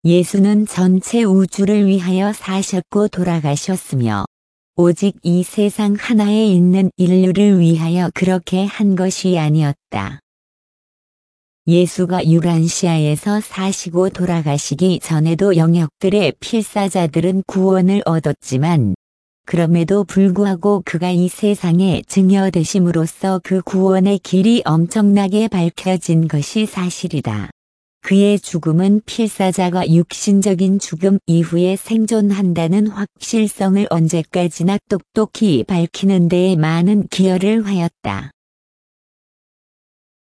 예수는 전체 우주를 위하여 사셨고 돌아가셨으며 오직 이 세상 하나에 있는 인류를 위하여 그렇게 한 것이 아니었다. 예수가 유란시아에서 사시고 돌아가시기 전에도 영역들의 필사자들은 구원을 얻었지만 그럼에도 불구하고 그가 이 세상에 증여되심으로써 그 구원의 길이 엄청나게 밝혀진 것이 사실이다. 그의 죽음은 필사자가 육신적인 죽음 이후에 생존한다는 확실성을 언제까지나 똑똑히 밝히는 데에 많은 기여를 하였다.